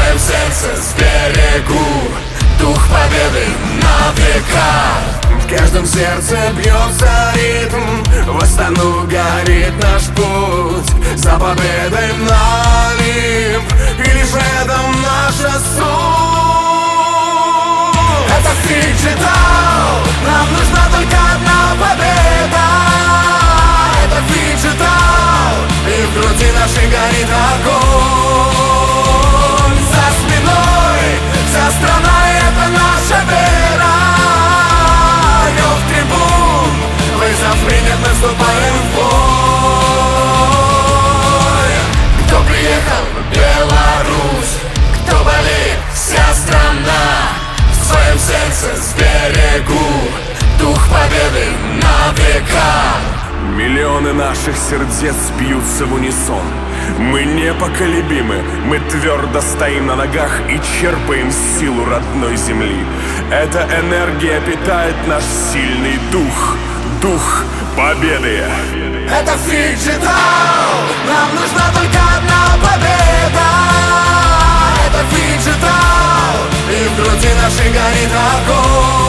своем сердце сберегу дух победы на века. В каждом сердце бьется ритм, в Астану горит наш путь. За победой на Олимп, и лишь в этом наша суть. Это Фиджитал, нам нужна только одна победа. Это Фиджитал, и в груди нашей горит огонь. За спиной вся страна, и это наша вера. Рев трибун, вызов принят, мы вступаем в бой. Кто приехал в Беларусь, кто болеет, вся страна. В своем сердце сберегу дух победы на века. Миллионы наших сердец бьются в унисон. Мы непоколебимы, мы твердо стоим на ногах и черпаем силу родной земли. Эта энергия питает наш сильный дух, дух победы. Это Фиджитал, нам нужна только одна победа. Это Фиджитал, и в груди нашей горит огонь.